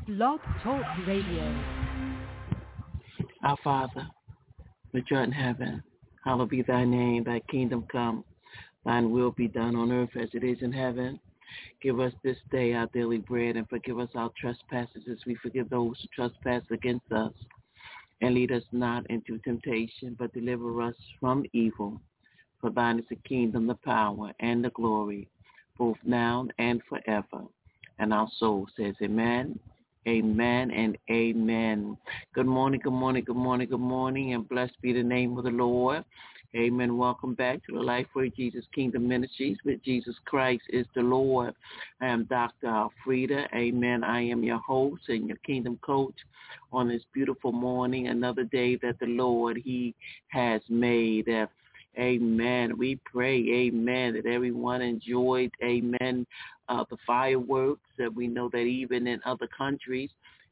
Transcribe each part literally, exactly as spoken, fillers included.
Blog Talk Radio. Our Father, which art in heaven, hallowed be thy name. Thy kingdom come, thine will be done on earth as it is in heaven. Give us this day our daily bread, and forgive us our trespasses as we forgive those who trespass against us. And lead us not into temptation, but deliver us from evil. For thine is the kingdom, the power, and the glory, both now and forever. And our soul says amen, amen, and amen. Good morning, good morning, good morning, good morning, and blessed be the name of the Lord. Amen. Welcome back to the Lifeway Jesus Kingdom Ministries with Jesus Christ is the Lord. I am Doctor Alfreda. Amen. I am your host and your kingdom coach on this beautiful morning, another day that the Lord, he has made. Uh, Amen. We pray, amen, that everyone enjoyed, amen, uh, the fireworks. That we know that even in other countries,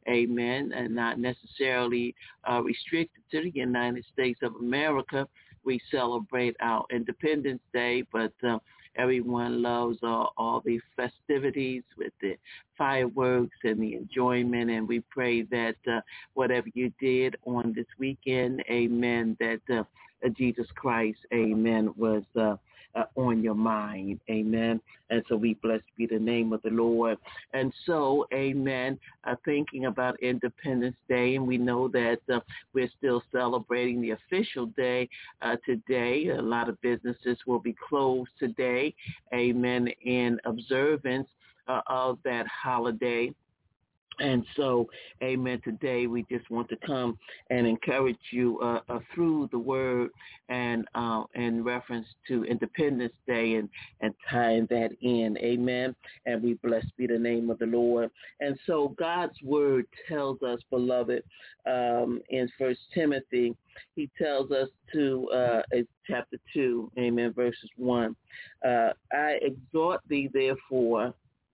amen, and not necessarily uh, restricted to the United States of America, we celebrate our Independence Day, but uh, everyone loves uh, all the festivities with the fireworks and the enjoyment, and we pray that uh, whatever you did on this weekend, amen, that uh, Uh, Jesus Christ, amen, was uh, uh, on your mind, amen. And so we bless be the name of the Lord. And so, amen, uh, thinking about Independence Day, and we know that uh, we're still celebrating the official day uh, today. A lot of businesses will be closed today, amen, in observance uh, of that holiday. And so, amen, today we just want to come and encourage you uh, uh, through the word and uh, in reference to Independence Day and, and tying that in, amen. And we blessed be the name of the Lord. And so God's word tells us, beloved, um, in First Timothy, he tells us to, uh, chapter two, amen, verses one, uh, I exhort thee, therefore,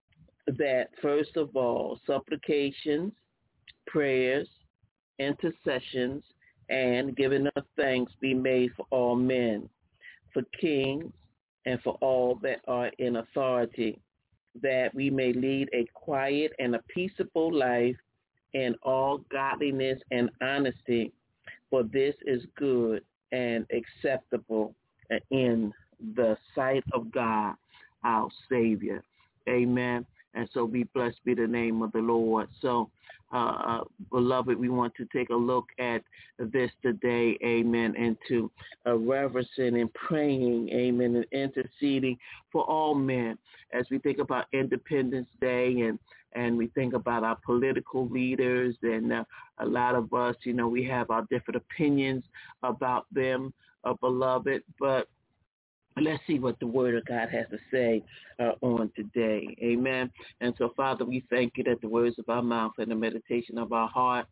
that first of all, supplications, prayers, intercessions, and giving of thanks be made for all men, for kings, and for all that are in authority, that we may lead a quiet and a peaceable life in all godliness and honesty, for this is good and acceptable in the sight of God, our Savior. Amen. And so be blessed be the name of the Lord. So, uh, beloved, we want to take a look at this today, amen, and to uh, reverencing and praying, amen, and interceding for all men as we think about Independence Day and, and we think about our political leaders and uh, a lot of us, you know, we have our different opinions about them, uh, beloved, but let's see what the word of God has to say uh, on today. Amen. And so, Father, we thank you that the words of our mouth and the meditation of our heart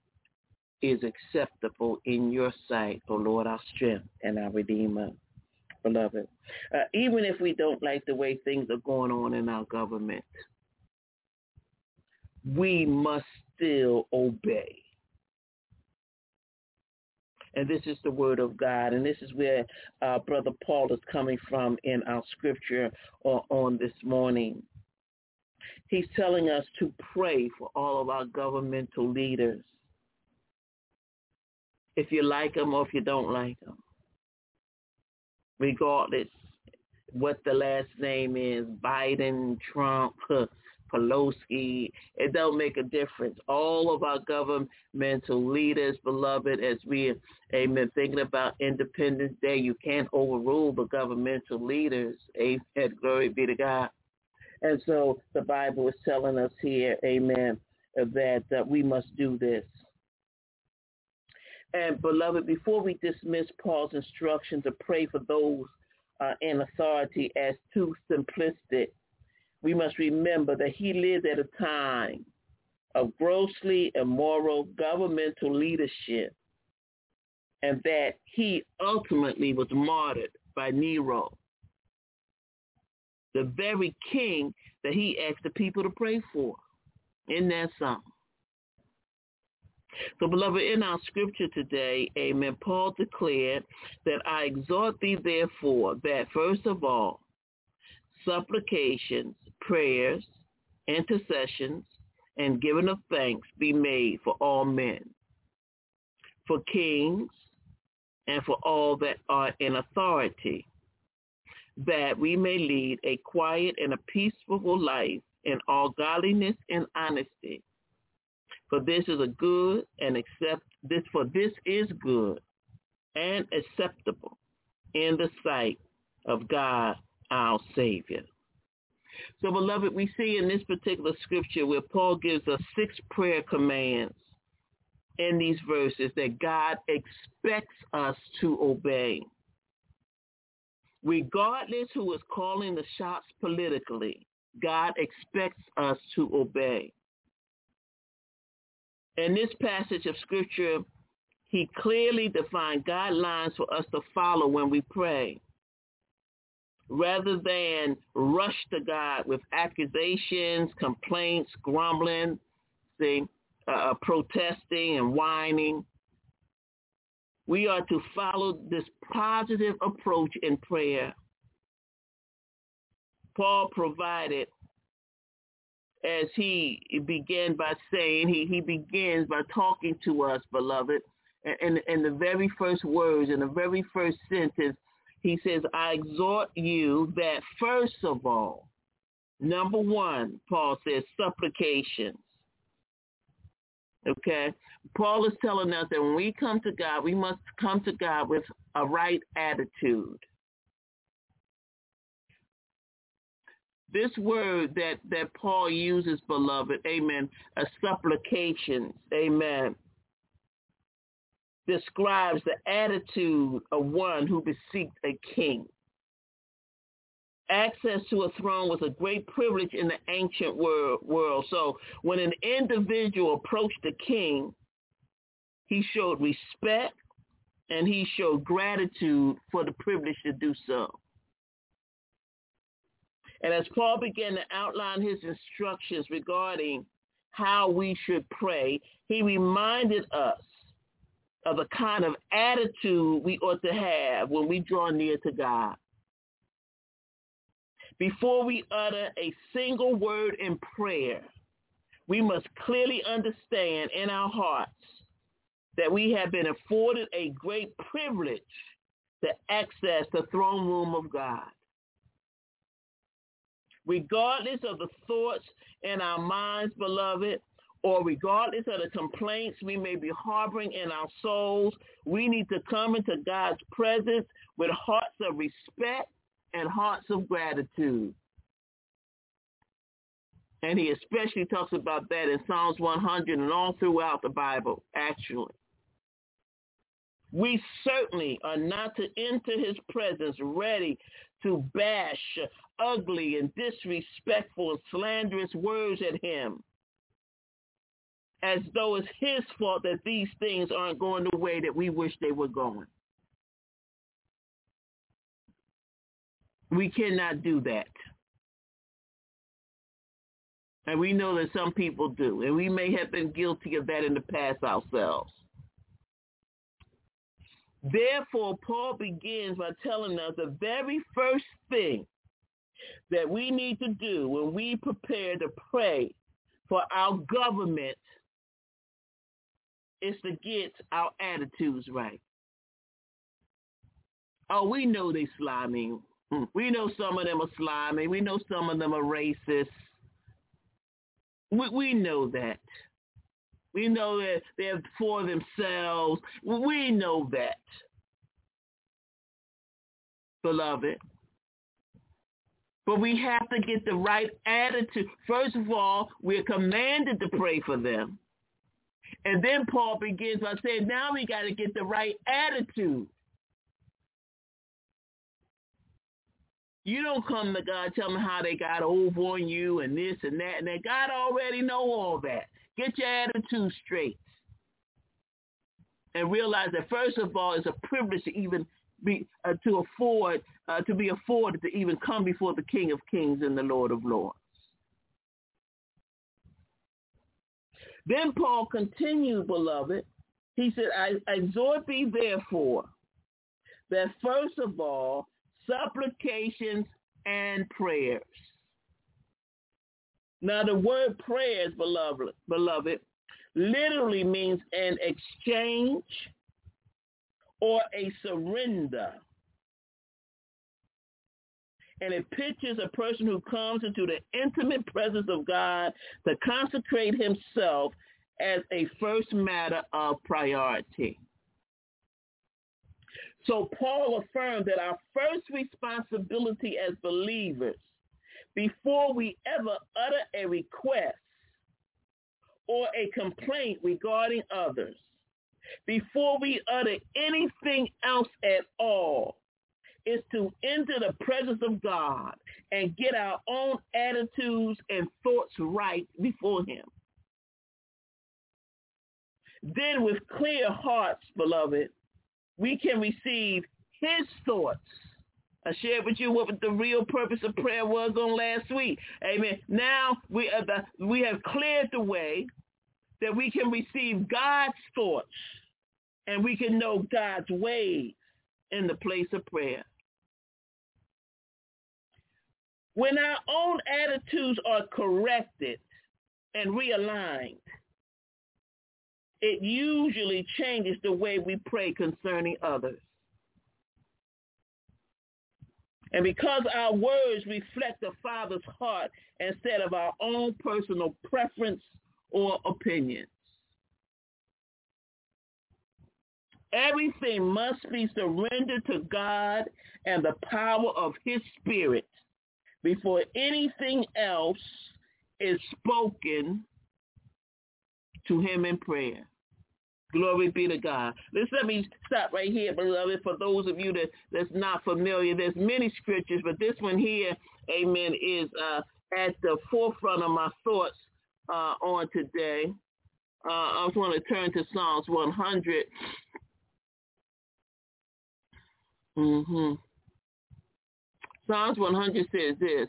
is acceptable in your sight, O Lord, our strength and our Redeemer. Beloved, uh, even if we don't like the way things are going on in our government, we must still obey. And this is the word of God. And this is where uh, Brother Paul is coming from in our scripture uh, on this morning. He's telling us to pray for all of our governmental leaders, if you like them or if you don't like them, regardless what the last name is, Biden, Trump, Pelosi, it don't make a difference. All of our governmental leaders, beloved, as we, amen, thinking about Independence Day, you can't overrule the governmental leaders. Amen. Glory be to God. And so the Bible is telling us here, amen, that, that we must do this. And, beloved, before we dismiss Paul's instruction to pray for those uh, in authority as too simplistic, we must remember that he lived at a time of grossly immoral governmental leadership and that he ultimately was martyred by Nero, the very king that he asked the people to pray for. Isn't that something? So, beloved, in our scripture today, amen, Paul declared that I exhort thee, therefore, that first of all, supplications, prayers, intercessions, and giving of thanks be made for all men, for kings, and for all that are in authority, that we may lead a quiet and a peaceful life in all godliness and honesty. For this is a good and accept this for this is good and acceptable in the sight of God our Savior. So, beloved, we see in this particular scripture where Paul gives us six prayer commands in these verses that God expects us to obey. Regardless who is calling the shots politically, God expects us to obey. In this passage of scripture, he clearly defined guidelines for us to follow when we pray. Rather than rush to God with accusations, complaints, grumbling, see, uh, protesting and whining, we are to follow this positive approach in prayer. Paul provided, as he began by saying, he, he begins by talking to us, beloved, and in the very first words, in the very first sentence, he says, I exhort you that first of all, number one, Paul says, supplications. Okay? Paul is telling us that when we come to God, we must come to God with a right attitude. This word that, that Paul uses, beloved, amen, a supplications, amen, describes the attitude of one who beseeks a king. Access to a throne was a great privilege in the ancient world. So when an individual approached the king, he showed respect and he showed gratitude for the privilege to do so. And as Paul began to outline his instructions regarding how we should pray, he reminded us of the kind of attitude we ought to have when we draw near to God. Before we utter a single word in prayer, we must clearly understand in our hearts that we have been afforded a great privilege to access the throne room of God. Regardless of the thoughts in our minds, beloved, or regardless of the complaints we may be harboring in our souls, we need to come into God's presence with hearts of respect and hearts of gratitude. And he especially talks about that in Psalms one hundred and all throughout the Bible, actually. We certainly are not to enter his presence ready to bash ugly and disrespectful and slanderous words at him, as though it's his fault that these things aren't going the way that we wish they were going. We cannot do that. And we know that some people do, and we may have been guilty of that in the past ourselves. Therefore, Paul begins by telling us the very first thing that we need to do when we prepare to pray for our government is to get our attitudes right. Oh, we know they slimy. We know some of them are slimy. We know some of them are racist. We, we know that. We know that they're for themselves. We know that, beloved. But we have to get the right attitude. First of all, we're commanded to pray for them. And then Paul begins by saying, now we got to get the right attitude. You don't come to God telling them how they got over on you and this and that and that. God already know all that. Get your attitude straight. And realize that first of all, it's a privilege to even be uh, to afford uh, to be afforded to even come before the King of Kings and the Lord of Lords. Then Paul continued, beloved. He said, I exhort thee therefore that first of all, supplications and prayers. Now, the word prayers, beloved, beloved, literally means an exchange or a surrender. And it pictures a person who comes into the intimate presence of God to consecrate himself as a first matter of priority. So Paul affirmed that our first responsibility as believers, before we ever utter a request or a complaint regarding others, before we utter anything else at all, is to enter the presence of God and get our own attitudes and thoughts right before him. Then with clear hearts, beloved, we can receive his thoughts. I shared with you what the real purpose of prayer was on last week. Amen. Now we, are the, we have cleared the way that we can receive God's thoughts and we can know God's ways in the place of prayer. When our own attitudes are corrected and realigned, it usually changes the way we pray concerning others. And because our words reflect the Father's heart instead of our own personal preference or opinions. Everything must be surrendered to God and the power of his Spirit before anything else is spoken to him in prayer. Glory be to God. Let's let me stop right here, beloved. For those of you that, that's not familiar, there's many scriptures, but this one here, amen, is uh, at the forefront of my thoughts uh, on today. Uh, I just want to turn to Psalms one hundred. Mm-hmm. Psalms one hundred says this: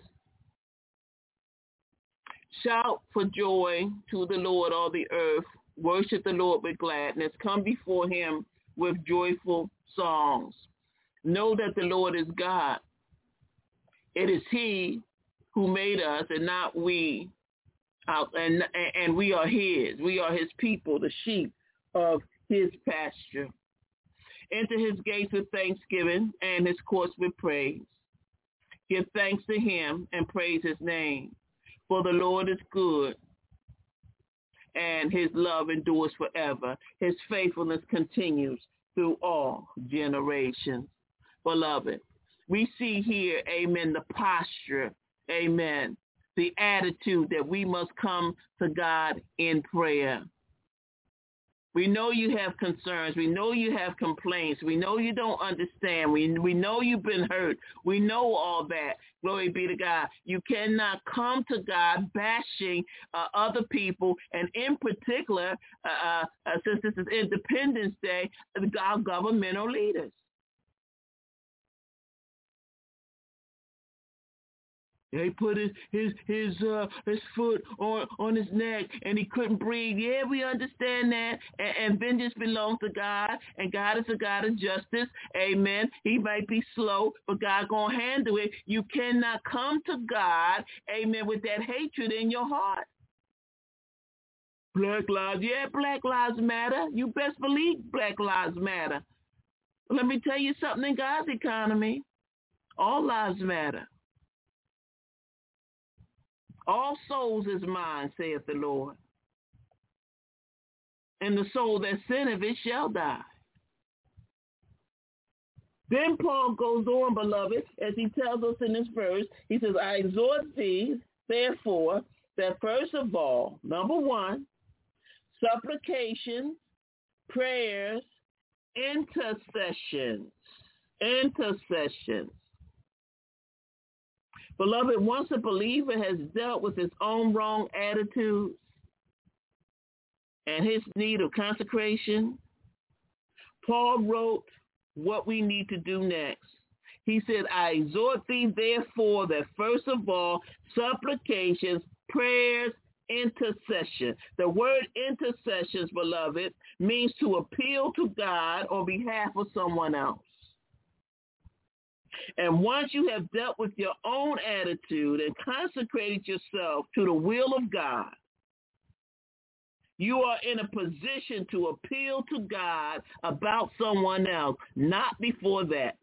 shout for joy to the Lord, all the earth. Worship the Lord with gladness. Come before him with joyful songs. Know that the Lord is God. It is he who made us and not we. Uh, and, and we are his. We are his people, the sheep of his pasture. Enter his gates with thanksgiving and his courts with praise. Give thanks to him and praise his name. For the Lord is good, and his love endures forever. His faithfulness continues through all generations. Beloved, we see here, amen, the posture, amen, the attitude that we must come to God in prayer. We know you have concerns. We know you have complaints. We know you don't understand. We we know you've been hurt. We know all that. Glory be to God. You cannot come to God bashing uh, other people, and in particular, uh, uh, since this is Independence Day, our governmental leaders. They put his his his uh his foot on, on his neck and he couldn't breathe. Yeah, we understand that. And, and vengeance belongs to God, and God is a God of justice. Amen. He might be slow, but God gonna handle it. You cannot come to God, amen, with that hatred in your heart. Black lives, yeah, Black Lives Matter. You best believe Black Lives Matter. But let me tell you something in God's economy. All lives matter. All souls is mine, saith the Lord. And the soul that sinneth, it shall die. Then Paul goes on, beloved, as he tells us in this verse. He says, I exhort thee, therefore, that first of all, number one, supplications, prayers, intercessions, intercessions. Beloved, once a believer has dealt with his own wrong attitudes and his need of consecration, Paul wrote what we need to do next. He said, I exhort thee, therefore, that first of all, supplications, prayers, intercession. The word intercessions, beloved, means to appeal to God on behalf of someone else. And once you have dealt with your own attitude and consecrated yourself to the will of God, you are in a position to appeal to God about someone else, not before that.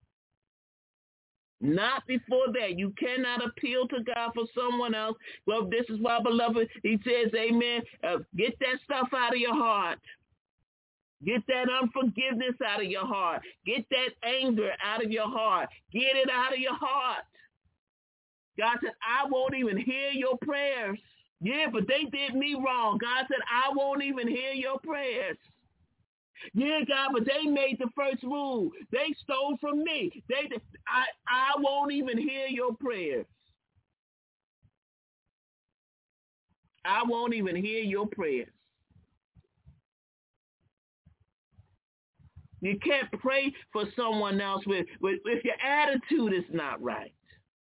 Not before that. You cannot appeal to God for someone else. Well, this is why, beloved, he says, amen, uh, get that stuff out of your heart. Get that unforgiveness out of your heart. Get that anger out of your heart. Get it out of your heart. God said, I won't even hear your prayers. Yeah, but they did me wrong. God said, I won't even hear your prayers. Yeah, God, but they made the first move. They stole from me. They, I, I won't even hear your prayers. I won't even hear your prayers. You can't pray for someone else with, with if your attitude is not right.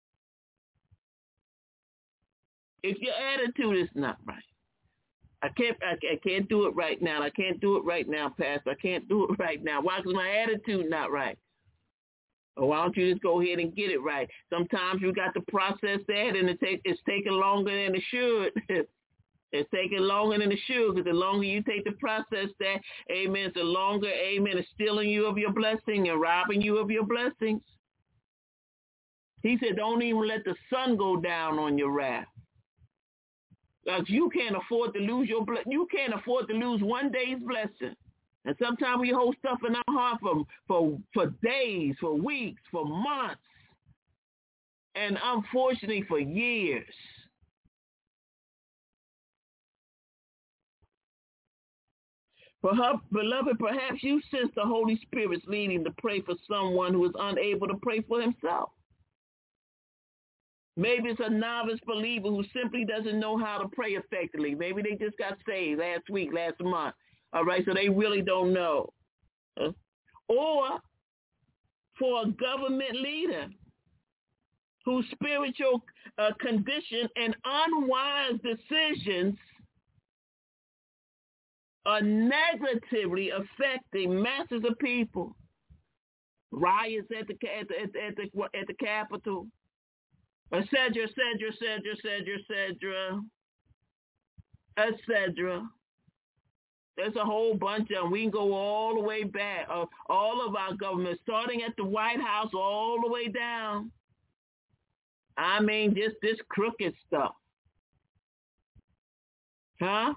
If your attitude is not right. I can't I, I can't do it right now. I can't do it right now, Pastor. I can't do it right now. Why? Because my attitude not right. Or why don't you just go ahead and get it right? Sometimes you got to process that, and it take, it's taking longer than it should. It's taking longer than it should, because the longer you take to process that, amen, the longer, amen, it's stealing you of your blessing and robbing you of your blessings. He said, don't even let the sun go down on your wrath. Because you can't afford to lose your ble- you can't afford to lose one day's blessing. And sometimes we hold stuff in our heart for, for, for days, for weeks, for months, and unfortunately for years. Perhaps, beloved, perhaps you sense the Holy Spirit's leading to pray for someone who is unable to pray for himself. Maybe it's a novice believer who simply doesn't know how to pray effectively. Maybe they just got saved last week, last month. All right, so they really don't know. Uh, or for a government leader whose spiritual uh, condition and unwise decisions are negatively affecting masses of people. Riots at the at the at the, at the, at the Capitol, et cetera, et cetera, et cetera, et cetera, et cetera. There's a whole bunch of them. We can go all the way back. Uh, all of our government, starting at the White House, all the way down. I mean, just this crooked stuff. Huh?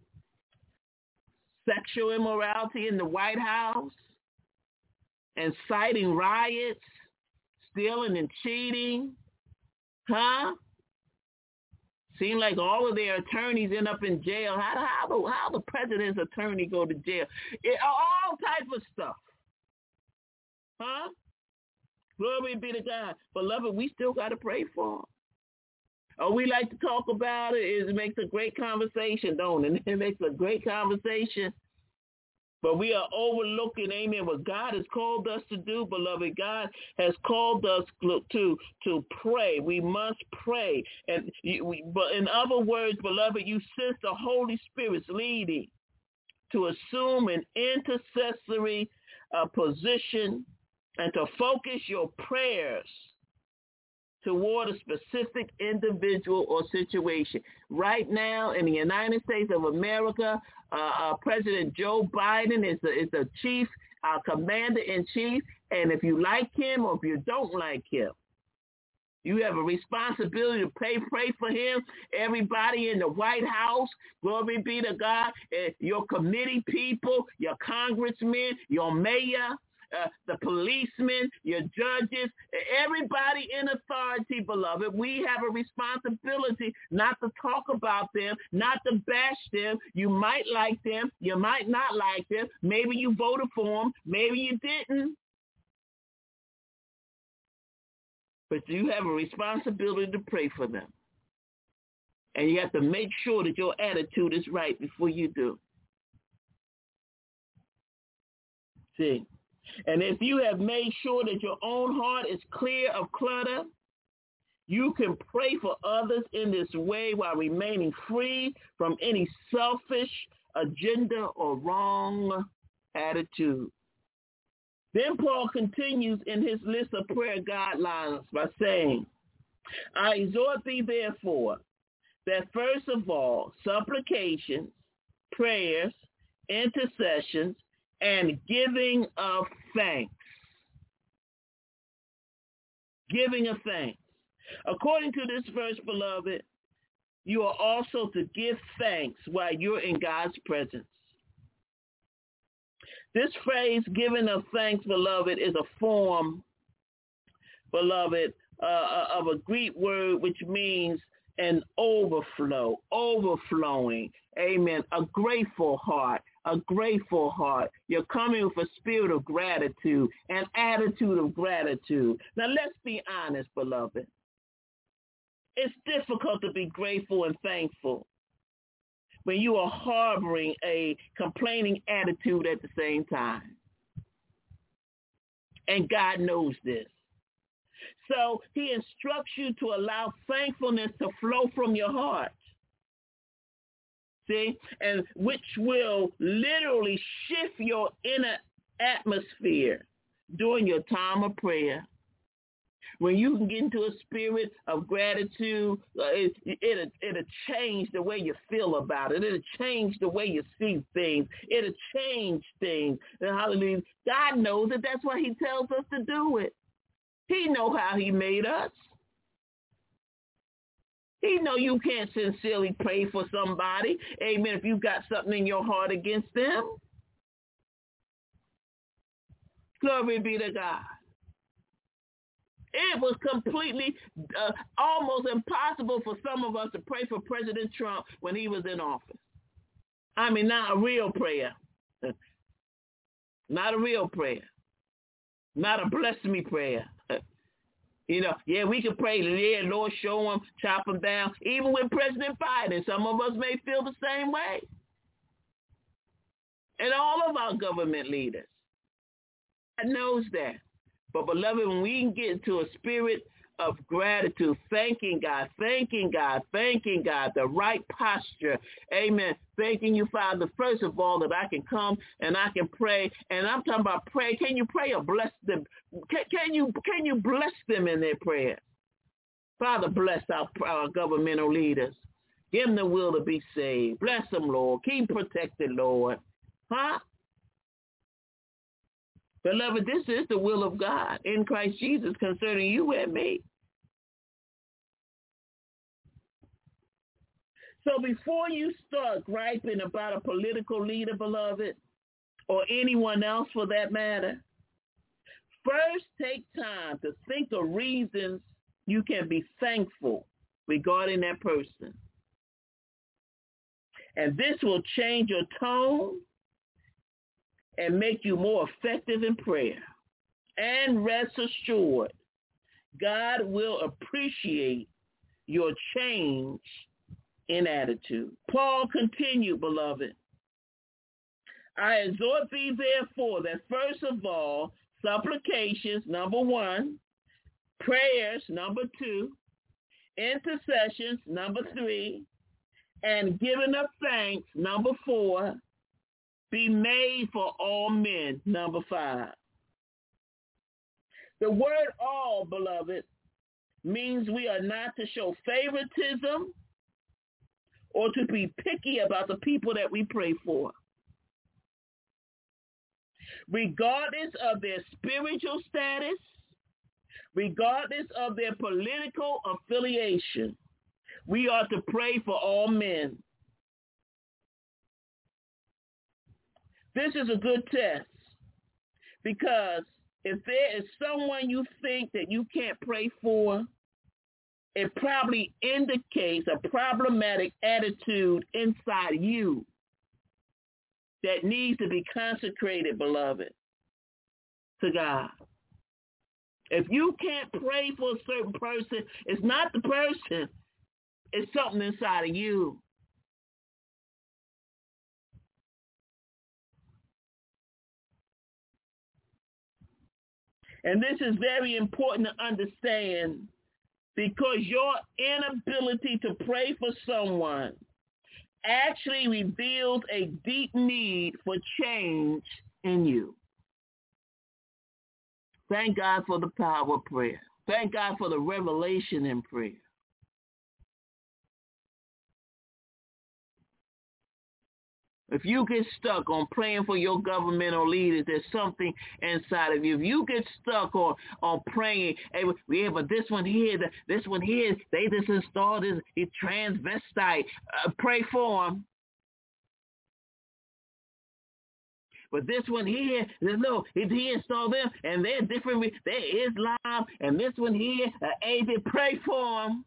Sexual immorality in the White House, inciting riots, stealing and cheating, huh? Seem like all of their attorneys end up in jail. How, how, the, how the president's attorney go to jail? It, all type of stuff, huh? Glory be to God. Beloved, we still got to pray for them. Oh, we like to talk about it. It makes a great conversation, don't it? It makes a great conversation. But we are overlooking, amen, what God has called us to do, beloved. God has called us to to pray. We must pray. And you, we, but in other words, beloved, you sense the Holy Spirit's leading to assume an intercessory uh, position and to focus your prayers toward a specific individual or situation. Right now in the United States of America, uh, uh, President Joe Biden is the, is the chief, uh, commander-in-chief, and if you like him or if you don't like him, you have a responsibility to pray, pray for him. Everybody in the White House, glory be to God, uh, your committee people, your congressmen, your mayor, Uh, the policemen, your judges, everybody in authority, beloved, we have a responsibility not to talk about them, not to bash them. You might like them. You might not like them. Maybe you voted for them. Maybe you didn't. But you have a responsibility to pray for them. And you have to make sure that your attitude is right before you do. See? And if you have made sure that your own heart is clear of clutter, you can pray for others in this way while remaining free from any selfish agenda or wrong attitude. Then Paul continues in his list of prayer guidelines by saying, I exhort thee therefore that first of all, supplications, prayers, intercessions, and giving of thanks. Giving of thanks. According to this verse, beloved, you are also to give thanks while you're in God's presence. This phrase, giving of thanks, beloved, is a form, beloved, uh, of a Greek word which means an overflow, overflowing, amen, a grateful heart, a grateful heart. You're coming with a spirit of gratitude, an attitude of gratitude. Now, let's be honest, beloved. It's difficult to be grateful and thankful when you are harboring a complaining attitude at the same time. And God knows this. So he instructs you to allow thankfulness to flow from your heart. See? And which will literally shift your inner atmosphere during your time of prayer. When you can get into a spirit of gratitude, uh, it, it'll, it'll change the way you feel about it. It'll change the way you see things. It'll change things. And hallelujah. God knows it. That's why he tells us to do it. He knows how he made us. He know you can't sincerely pray for somebody, amen, if you've got something in your heart against them. Glory be to God. It was completely, uh, almost impossible for some of us to pray for President Trump when he was in office. I mean, not a real prayer. Not a real prayer. Not a bless me prayer. You know, yeah, we can pray, yeah, Lord, show him, chop him down. Even with President Biden, some of us may feel the same way. And all of our government leaders. God knows that. But, beloved, when we can get into a spirit of gratitude, thanking God, thanking God, thanking God, the right posture, amen, thanking you, Father, first of all, that I can come and I can pray. And I'm talking about pray. Can you pray or bless them? Can, can you can you bless them in their prayer? Father, bless our, our governmental leaders. Give them the will to be saved. Bless them, Lord. Keep protected, Lord. Huh? Beloved, this is the will of God in Christ Jesus concerning you and me. So before you start griping about a political leader, beloved, or anyone else for that matter, first take time to think of reasons you can be thankful regarding that person. And this will change your tone and make you more effective in prayer. And rest assured, God will appreciate your change in attitude. Paul continued, beloved, I exhort thee therefore that first of all, supplications, number one, prayers, number two, intercessions, number three, and giving of thanks, number four, be made for all men, number five. The word all, beloved, means we are not to show favoritism or to be picky about the people that we pray for. Regardless of their spiritual status, regardless of their political affiliation, we are to pray for all men. This is a good test because if there is someone you think that you can't pray for, it probably indicates a problematic attitude inside you that needs to be consecrated, beloved, to God. If you can't pray for a certain person, it's not the person, it's something inside of you. And this is very important to understand because your inability to pray for someone actually reveals a deep need for change in you. Thank God for the power of prayer. Thank God for the revelation in prayer. If you get stuck on praying for your governmental leaders, there's something inside of you. If you get stuck on, on praying, hey, yeah, but this one here, this one here, they just installed this, this transvestite. Uh, pray for them. But this one here, no, he installed them, and they're different. They're Islam, and this one here, uh, A B, pray for them.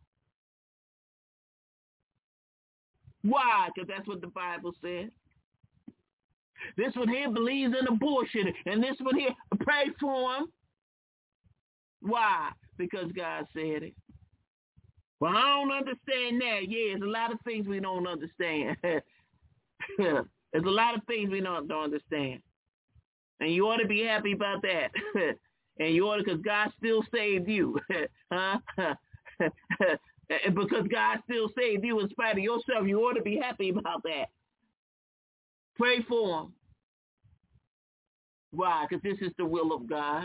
Why? Because that's what the Bible says. This one here believes in abortion, and this one here, pray for him. Why? Because God said it. Well, I don't understand that. Yeah, there's a lot of things we don't understand. There's a lot of things we don't, don't understand. And you ought to be happy about that. And you ought to, because God still saved you. Huh? Because God still saved you in spite of yourself. You ought to be happy about that. Pray for them. Why? Because this is the will of God.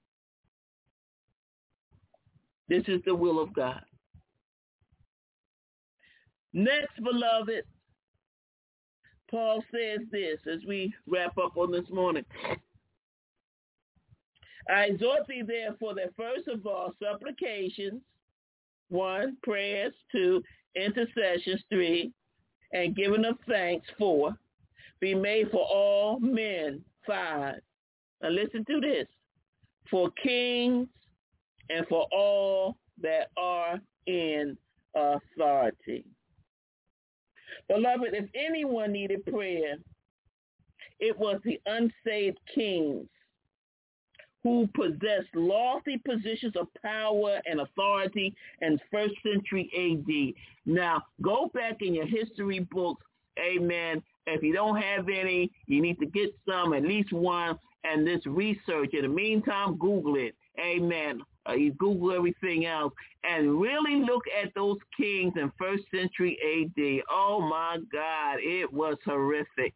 This is the will of God. Next, beloved, Paul says this as we wrap up on this morning. I exhort thee, therefore, that first of all, supplications, one, prayers, two, intercessions, three, and giving of thanks, four, be made for all men, five. Now listen to this. For kings and for all that are in authority. Beloved, if anyone needed prayer, it was the unsaved kings who possessed lofty positions of power and authority in first century A D. Now, go back in your history books, amen. If you don't have any, you need to get some, at least one, and this research. In the meantime, Google it. Amen. Uh, you Google everything else and really look at those kings in first century A D. Oh, my God, it was horrific.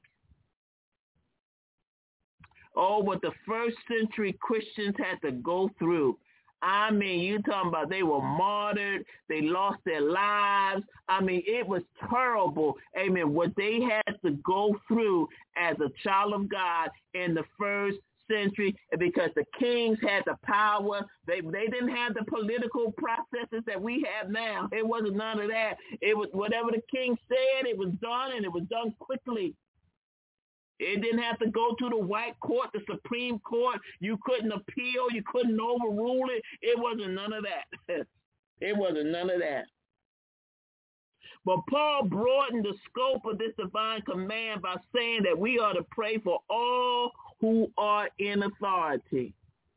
Oh, what the first century Christians had to go through. I mean, you talking about they were martyred. They lost their lives. I mean, it was terrible. Amen. What they had to go through as a child of God in the first century, because the kings had the power. They they didn't have the political processes that we have now. It wasn't none of that. It was whatever the king said, it was done, and it was done quickly. It didn't have to go to the white court, the Supreme Court. You couldn't appeal. You couldn't overrule it. It wasn't none of that. It wasn't none of that. But Paul broadened the scope of this divine command by saying that we are to pray for all who are in authority.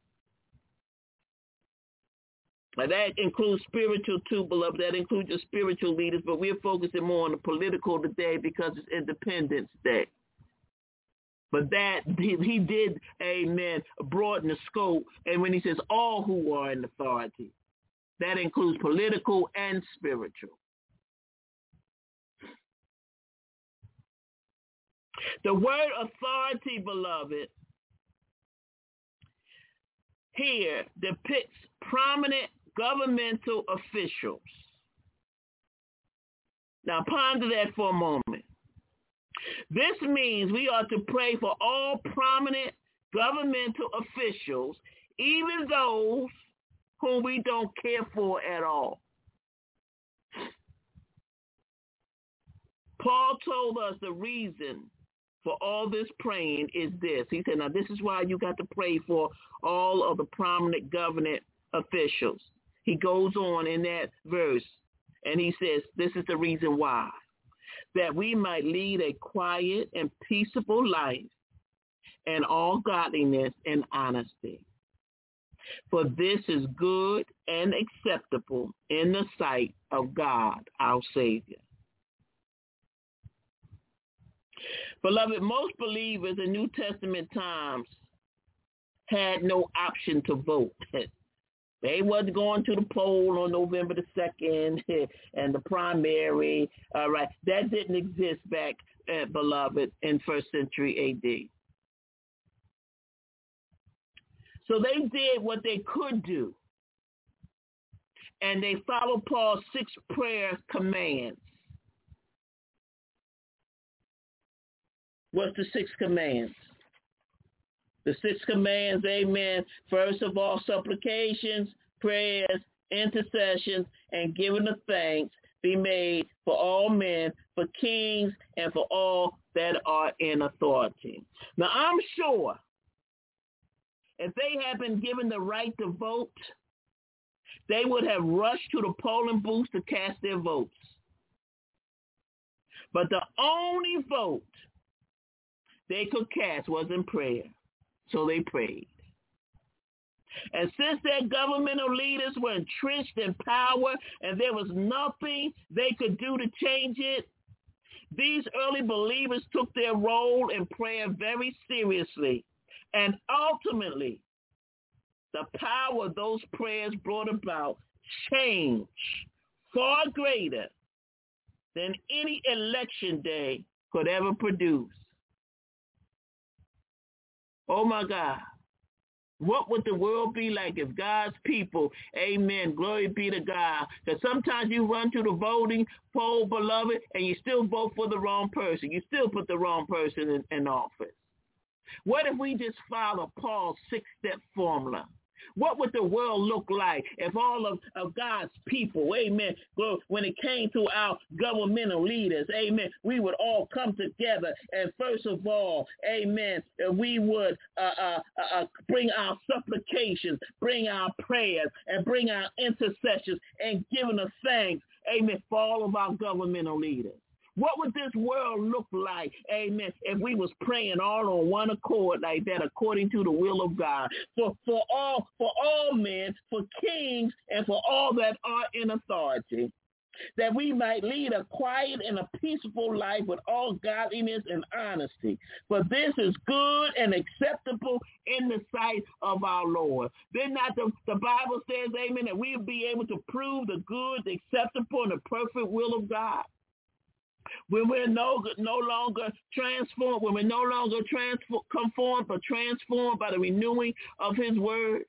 Now that includes spiritual too, beloved. That includes your spiritual leaders, but we're focusing more on the political today because it's Independence Day. But that, he, he did, amen, broaden the scope. And when he says all who are in authority, that includes political and spiritual. The word authority, beloved, here depicts prominent governmental officials. Now ponder that for a moment. This means we are to pray for all prominent governmental officials, even those whom we don't care for at all. Paul told us the reason for all this praying is this. He said, now this is why you got to pray for all of the prominent government officials. He goes on in that verse, and he says, this is the reason why. That we might lead a quiet and peaceable life in all godliness and honesty. For this is good and acceptable in the sight of God, our Savior. Beloved, most believers in New Testament times had no option to vote. They wasn't going to the poll on November the second and the primary. All right, that didn't exist back, uh, beloved, in first century A D. So they did what they could do. And they followed Paul's six prayer commands. What's the six commands? The six commands, amen. First of all, supplications, prayers, intercessions, and giving of thanks be made for all men, for kings, and for all that are in authority. Now, I'm sure if they had been given the right to vote, they would have rushed to the polling booths to cast their votes. But the only vote they could cast was in prayer. So they prayed. And since their governmental leaders were entrenched in power and there was nothing they could do to change it, these early believers took their role in prayer very seriously. And ultimately, the power those prayers brought about change far greater than any election day could ever produce. Oh, my God. What would the world be like if God's people, amen, glory be to God, because sometimes you run to the voting poll, beloved, and you still vote for the wrong person. You still put the wrong person in, in office. What if we just follow Paul's six-step formula? What would the world look like if all of, of God's people, amen, when it came to our governmental leaders, amen, we would all come together and first of all, amen, we would uh, uh, uh, bring our supplications, bring our prayers, and bring our intercessions and giving us thanks, amen, for all of our governmental leaders. What would this world look like, amen, if we was praying all on one accord like that according to the will of God, for, for, all, for all men, for kings, and for all that are in authority, that we might lead a quiet and a peaceful life with all godliness and honesty. For this is good and acceptable in the sight of our Lord. Then not the, the Bible says, amen, that we'll be able to prove the good, the acceptable, and the perfect will of God. When we're no, no longer transformed, when we're no longer transform, conformed, but transformed by the renewing of his word.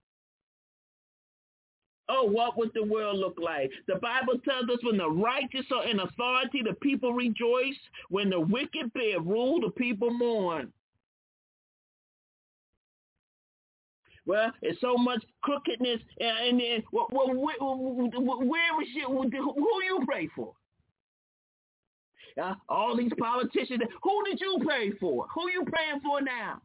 Oh, what would the world look like? The Bible tells us when the righteous are in authority, the people rejoice. When the wicked bear rule, the people mourn. Well, it's so much crookedness, and then well, well, where, where is you? Who you pray for? Uh, all these politicians, who did you pray for? Who you praying for now?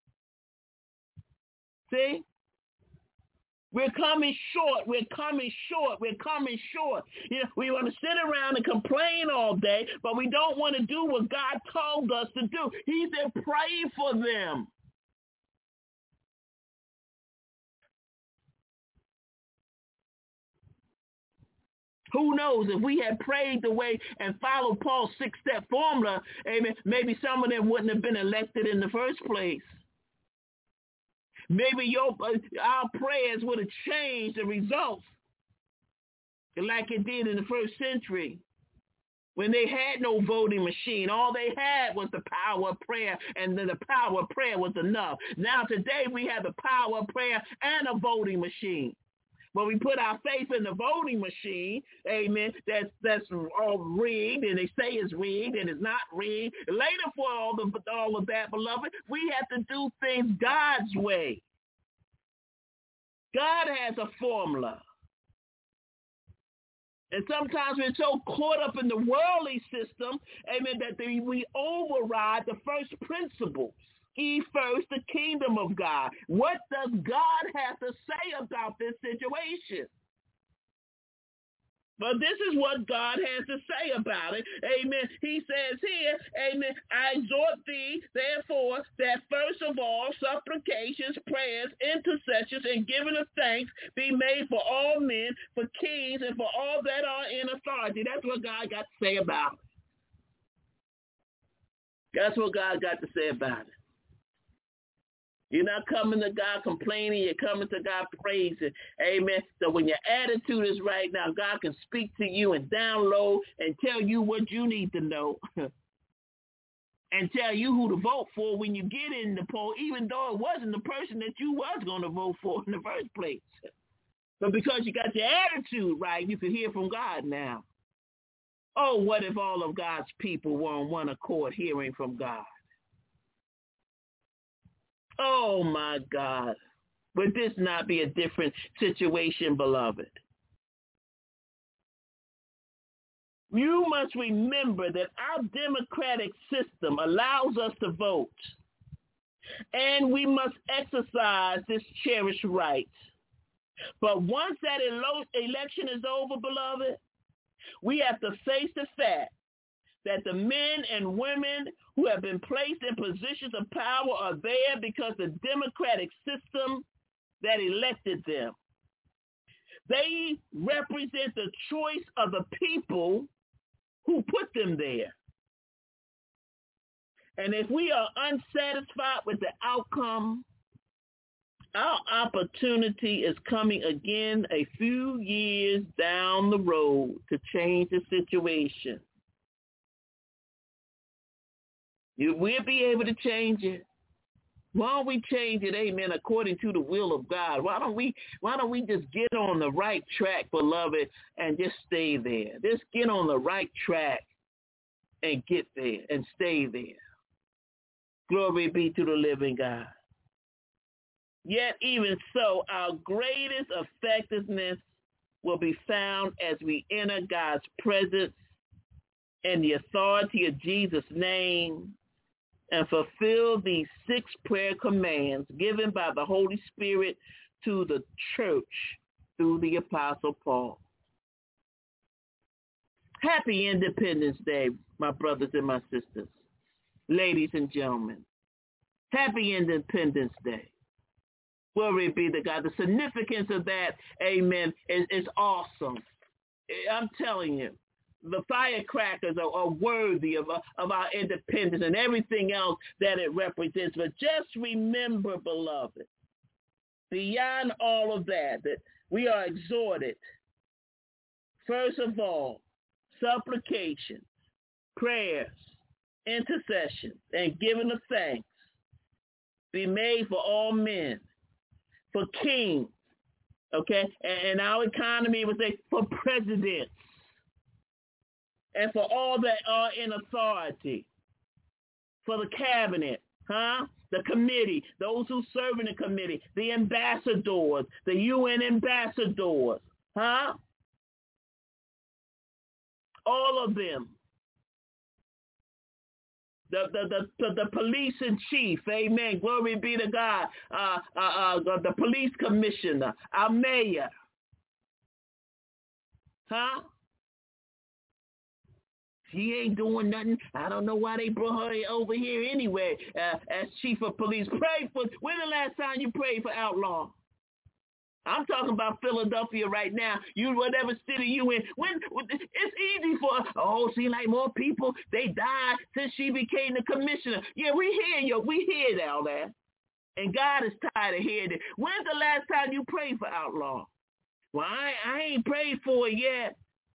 See? We're coming short. We're coming short. We're coming short. You know, we want to sit around and complain all day, but we don't want to do what God told us to do. He said, pray for them. Who knows, if we had prayed the way and followed Paul's six-step formula, amen, maybe some of them wouldn't have been elected in the first place. Maybe your, our prayers would have changed the results like it did in the first century when they had no voting machine. All they had was the power of prayer, and then the power of prayer was enough. Now today we have the power of prayer and a voting machine. When we put our faith in the voting machine, amen, that's that's all rigged, and they say it's rigged, and it's not rigged. Later for all, the, all of that, beloved, we have to do things God's way. God has a formula. And sometimes we're so caught up in the worldly system, amen, that we override the first principles. Ye first the kingdom of God. What does God have to say about this situation? But this is what God has to say about it. Amen. He says here, amen, I exhort thee, therefore, that first of all, supplications, prayers, intercessions, and giving of thanks be made for all men, for kings, and for all that are in authority. That's what God got to say about it. That's what God got to say about it. You're not coming to God complaining. You're coming to God praising. Amen. So when your attitude is right now, God can speak to you and download and tell you what you need to know. and tell you who to vote for when you get in the poll, even though it wasn't the person that you was going to vote for in the first place. But because you got your attitude right, you can hear from God now. Oh, what if all of God's people were on one accord hearing from God? Oh, my God. Would this not be a different situation, beloved? You must remember that our democratic system allows us to vote, and we must exercise this cherished right. But once that elo- election is over, beloved, we have to face the fact that the men and women who have been placed in positions of power are there because the democratic system that elected them. They represent the choice of the people who put them there. And if we are unsatisfied with the outcome, our opportunity is coming again a few years down the road to change the situation. You will be able to change it. Why don't we change it, amen, according to the will of God? Why don't we why don't we just get on the right track, beloved, and just stay there? Just get on the right track and get there and stay there. Glory be to the living God. Yet even so, our greatest effectiveness will be found as we enter God's presence in the authority of Jesus' name and fulfill these six prayer commands given by the Holy Spirit to the church through the Apostle Paul. Happy Independence Day, my brothers and my sisters, ladies and gentlemen. Happy Independence Day. Glory be to God. The significance of that, amen, is, is awesome. I'm telling you. The firecrackers are, are worthy of, uh, of our independence and everything else that it represents. But just remember, beloved, beyond all of that, that we are exhorted, first of all, supplications, prayers, intercessions, and giving of thanks be made for all men, for kings, okay? And, and our economy would say for presidents, and for all that are in authority, for the cabinet, huh? The committee, those who serve in the committee, the ambassadors, the U N ambassadors, huh? All of them. The the the, the, the police in chief, amen. Glory be to God. Uh, uh, uh, the police commissioner, our mayor, huh? She ain't doing nothing. I don't know why they brought her over here anyway uh, as chief of police. Pray for, when the last time you prayed for Outlaw? I'm talking about Philadelphia right now. You, whatever city you in. When it's easy for, oh, see, like more people, they died since she became the commissioner. Yeah, we hear you. We hear all that. And God is tired of hearing it. When's the last time you prayed for Outlaw? Well, I, I ain't prayed for it yet.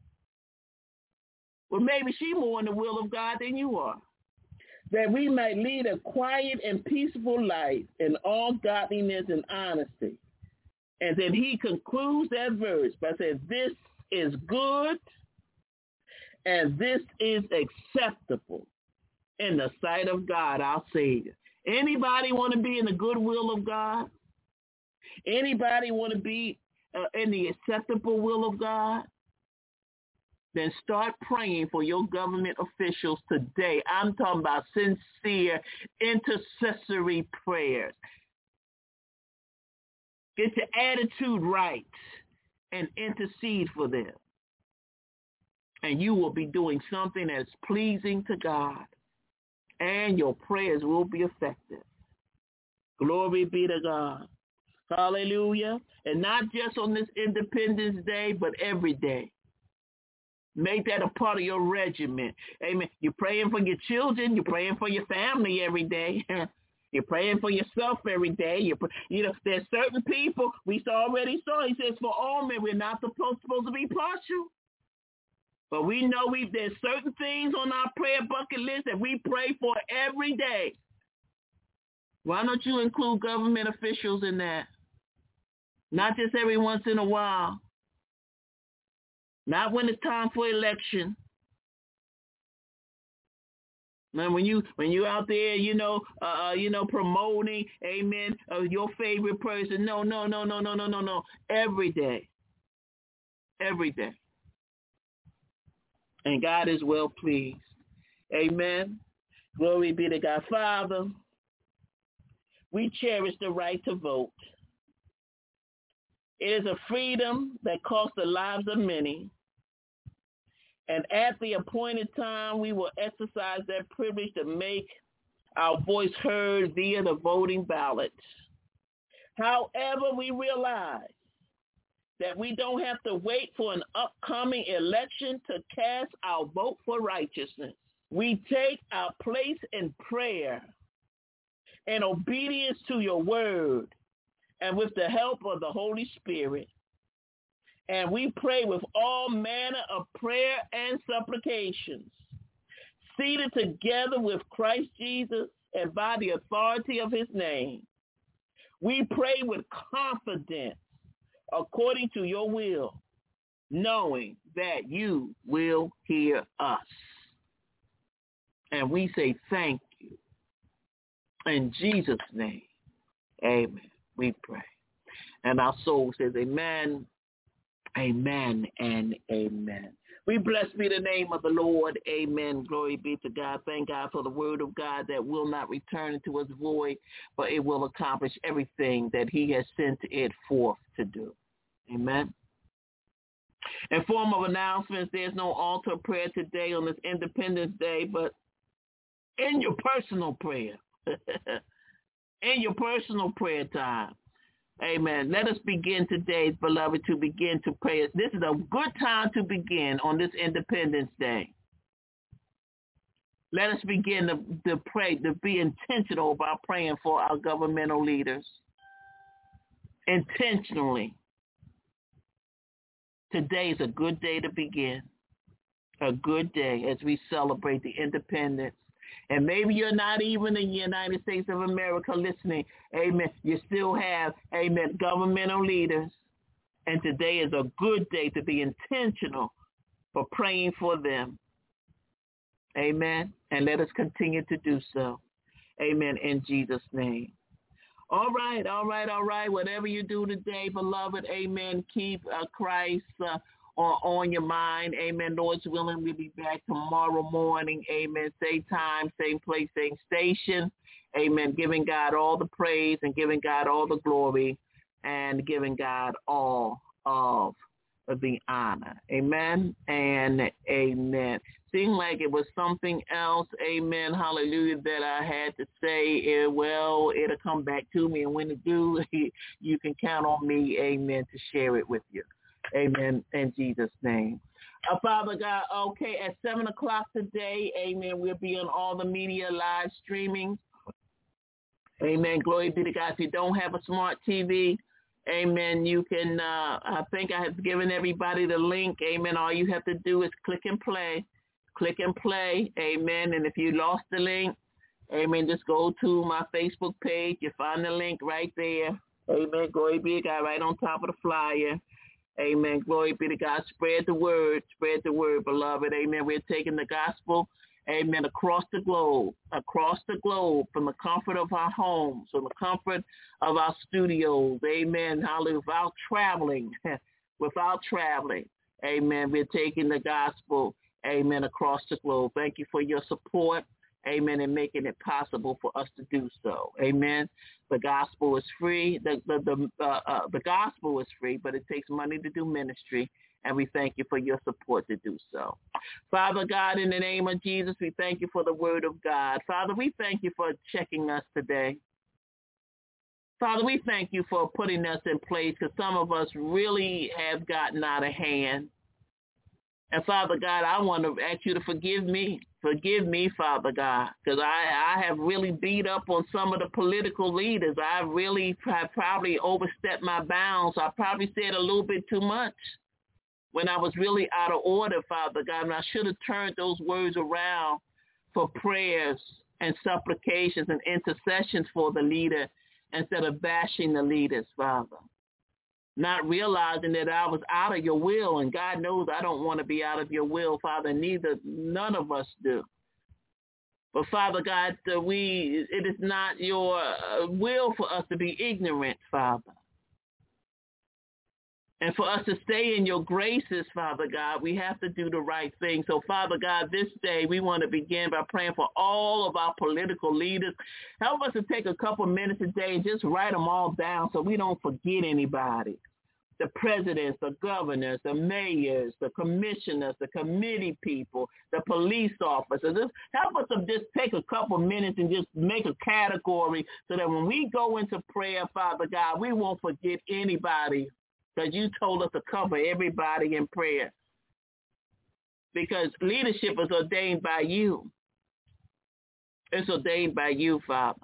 Well, maybe she more in the will of God than you are. That we might lead a quiet and peaceful life in all godliness and honesty. And then he concludes that verse by saying, this is good and this is acceptable in the sight of God, our Savior. Anybody want to be in the good will of God? Anybody want to be uh, in the acceptable will of God? Then start praying for your government officials today. I'm talking about sincere intercessory prayers. Get your attitude right and intercede for them. And you will be doing something that's pleasing to God. And your prayers will be effective. Glory be to God. Hallelujah. And not just on this Independence Day, but every day. Make that a part of your regimen. Amen. You're praying for your children. You're praying for your family every day. You're praying for yourself every day. You're, you know, there's certain people, we already saw, he says, for all men, we're not supposed, supposed to be partial. But we know we there's certain things on our prayer bucket list that we pray for every day. Why don't you include government officials in that? Not just every once in a while. Not when it's time for election. Man, when you when you out there, you know, uh, you know, promoting, amen, uh, your favorite person. No, no, no, no, no, no, no, no. Every day. Every day. And God is well pleased. Amen. Glory be to God. Father, we cherish the right to vote. It is a freedom that costs the lives of many. And at the appointed time, we will exercise that privilege to make our voice heard via the voting ballot. However, we realize that we don't have to wait for an upcoming election to cast our vote for righteousness. We take our place in prayer and obedience to your word and with the help of the Holy Spirit. And we pray with all manner of prayer and supplications, seated together with Christ Jesus and by the authority of his name. We pray with confidence according to your will, knowing that you will hear us. And we say thank you. In Jesus' name, amen. We pray. And our soul says amen, amen, and amen. We bless be the name of the Lord. Amen. Glory be to God. Thank God for the word of God that will not return into us void, but it will accomplish everything that he has sent it forth to do. Amen. In form of announcements, there's no altar prayer today on this Independence Day, but in your personal prayer, in your personal prayer time, amen. Let us begin today, beloved, to begin to pray. This is a good time to begin on this Independence Day. Let us begin to, to pray, to be intentional about praying for our governmental leaders. Intentionally. Today is a good day to begin. A good day as we celebrate the independence. And maybe you're not even in the United States of America listening. Amen. You still have, amen, governmental leaders. And today is a good day to be intentional for praying for them. Amen. And let us continue to do so. Amen. In Jesus' name. All right, all right, all right. Whatever you do today, beloved, amen, keep uh, Christ uh, on, on your mind. Amen. Lord's willing, we'll be back tomorrow morning. Amen. Same time, same place, same station. Amen. Giving God all the praise and giving God all the glory and giving God all of the honor. Amen and amen. Seemed like it was something else, amen, hallelujah, that I had to say. Uh, well, it'll come back to me, and when it do, you can count on me, amen, to share it with you. Amen, in Jesus' name. Uh, Father God, okay, at seven o'clock today, amen, we'll be on all the media live streaming. Amen, glory be to God. If you don't have a smart T V, amen, you can, uh, I think I have given everybody the link. Amen, all you have to do is click and play. Click and play, amen. And if you lost the link, amen, just go to my Facebook page. You find the link right there. Amen. Glory be to God, right on top of the flyer. Amen. Glory be to God. Spread the word. Spread the word, beloved. Amen. We're taking the gospel, amen, across the globe, across the globe, from the comfort of our homes, from the comfort of our studios. Amen. Hallelujah. Without traveling, without traveling. Amen. We're taking the gospel, amen, across the globe. Thank you for your support, amen, and making it possible for us to do so. Amen. The gospel is free. The the the, uh, uh, the gospel is free, but it takes money to do ministry, and we thank you for your support to do so. Father God, in the name of Jesus, we thank you for the word of God. Father, we thank you for checking us today. Father, we thank you for putting us in place, because some of us really have gotten out of hand. And Father God, I want to ask you to forgive me. Forgive me, Father God, because I, I have really beat up on some of the political leaders. I really have probably overstepped my bounds. I probably said a little bit too much. when I was really out of order, Father God, and I should have turned those words around for prayers and supplications and intercessions for the leader instead of bashing the leaders, Father. Not realizing that I was out of your will, and God knows I don't want to be out of your will, Father. Neither, none of us do. But Father God, uh, we it is not your uh, will for us to be ignorant, Father. And for us to stay in your graces, Father God, we have to do the right thing. So, Father God, this day we want to begin by praying for all of our political leaders. Help us to take a couple minutes a day and just write them all down so we don't forget anybody. The presidents, the governors, the mayors, the commissioners, the committee people, the police officers. Just help us to just take a couple minutes and just make a category so that when we go into prayer, Father God, we won't forget anybody, because you told us to cover everybody in prayer. Because leadership is ordained by you. It's ordained by you, Father.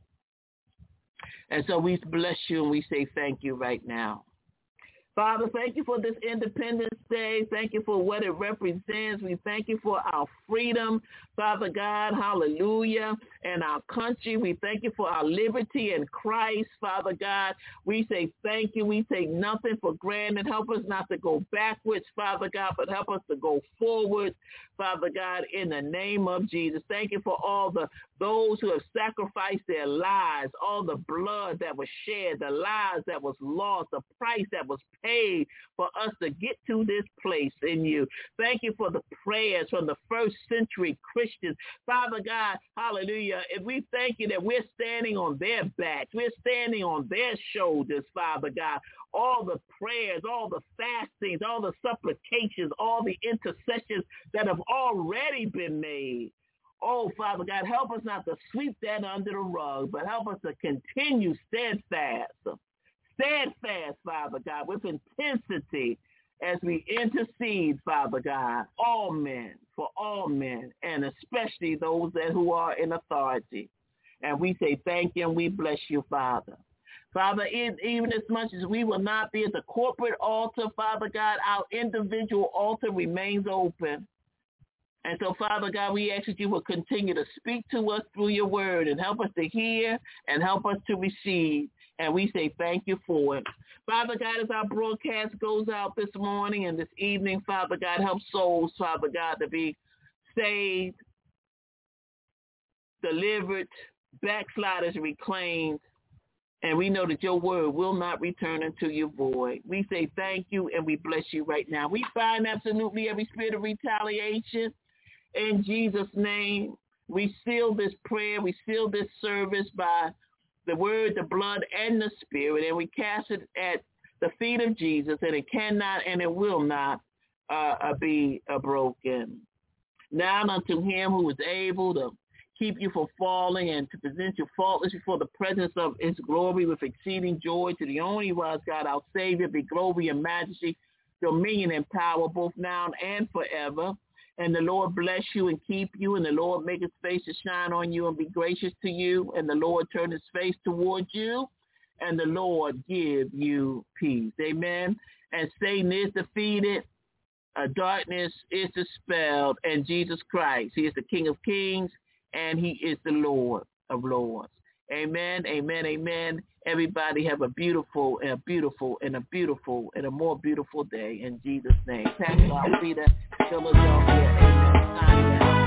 And so we bless you and we say thank you right now. Father, thank you for this Independence Day. Thank you for what it represents. We thank you for our freedom, Father God, hallelujah, and our country. We thank you for our liberty in Christ, Father God. We say thank you. We take nothing for granted. Help us not to go backwards, Father God, but help us to go forward, Father God, in the name of Jesus. Thank you for all the those who have sacrificed their lives, all the blood that was shed, the lives that was lost, the price that was paid for us to get to this place in you. Thank you for the prayers from the first century Christians. Father God, hallelujah, if we thank you that we're standing on their backs, we're standing on their shoulders, Father God, all the prayers, all the fastings, all the supplications, all the intercessions that have already been made. Oh, Father God, help us not to sweep that under the rug, but help us to continue steadfast, steadfast, Father God, with intensity as we intercede, Father God, all men, for all men, and especially those that who are in authority. And we say thank you and we bless you, Father. Father, even as much as we will not be at the corporate altar, Father God, our individual altar remains open. And so, Father God, we ask that you will continue to speak to us through your word and help us to hear and help us to receive. And we say thank you for it. Father God, as our broadcast goes out this morning and this evening, Father God, help souls, Father God, to be saved, delivered, backsliders reclaimed. And we know that your word will not return unto you void. We say thank you and we bless you right now. We bind absolutely every spirit of retaliation. In Jesus' name, we seal this prayer, we seal this service by the word, the blood, and the spirit, and we cast it at the feet of Jesus, and it cannot and it will not uh, be uh, broken. Now unto him who is able to keep you from falling and to present you faultless before the presence of his glory with exceeding joy, to the only wise God, our Savior, be glory and majesty, dominion and power, both now and forever. And the Lord bless you and keep you, and the Lord make his face to shine on you and be gracious to you, and the Lord turn his face towards you, and the Lord give you peace. Amen. And Satan is defeated, uh, darkness is dispelled, and Jesus Christ, he is the King of kings, and he is the Lord of lords. Amen, amen, amen. Everybody have a beautiful and a beautiful and a beautiful and a more beautiful day in Jesus' name. Pastor Alfreda, Philadelphia, amen. Signing out.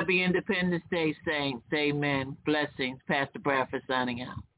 Happy Independence Day, saints. Amen. Blessings. Pastor Bradford signing out.